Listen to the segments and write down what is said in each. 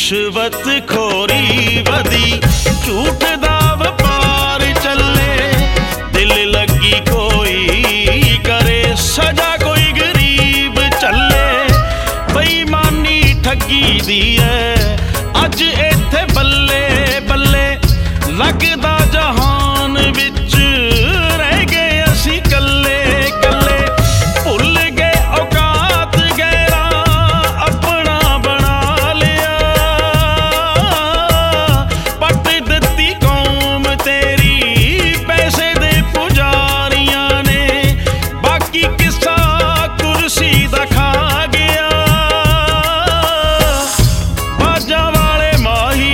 रिश्वत खोरी वदी झूठ दा व्यापार चले, दिल लगी कोई करे सजा कोई गरीब चले। बेईमानी ठगी दी है अज इत्थे बल्ले बल्ले, लगदा जहान विच रह गए असी कल्ले कल्ले। भुल गए औकात गैरा अपना बना लिया, पट दित्ती कौम तेरी पैसे दे पुजारियां ने, बाकी किस्सा कुर्सी दा खा गया। बाजा वाले माही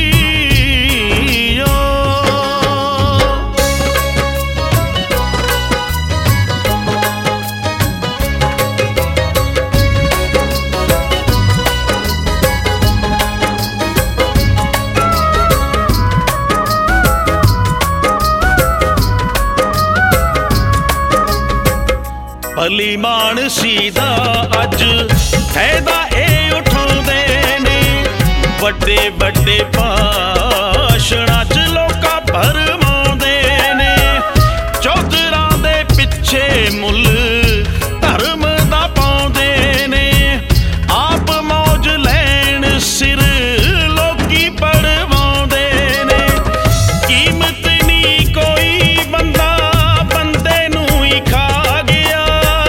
भली मानसी दा अज फायदा ए उठाउंदे ने, वड्डे वड्डे भाषणां च लोकां भरमाउंदे ने। चौधरां दे पिछे मुल धर्म दा पाउंदे ने, आप मौज लैण सिर लोकी पड़वाउंदे ने। कीमत नहीं कोई बंदा बंदे नूं ही खा गया,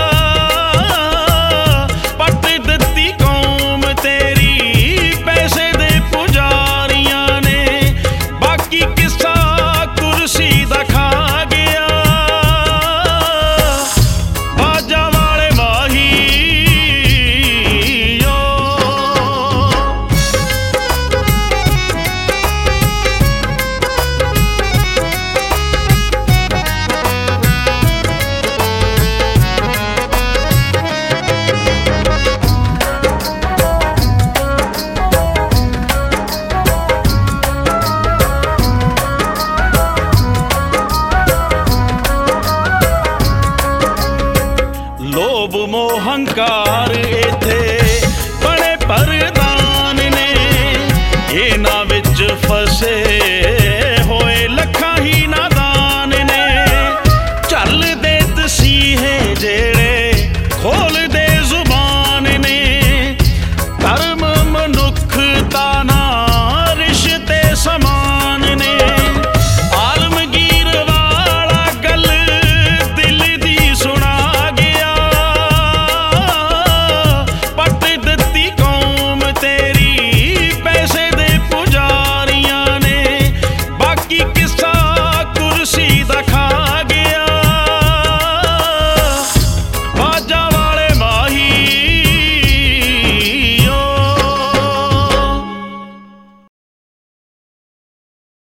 पट दित्ती कौम तेरी पैसे दे पुजारियां ने, बाकी किस्सा कुर्सी दा खा गया। बाजा वाले माही लोभ मोह अहंकार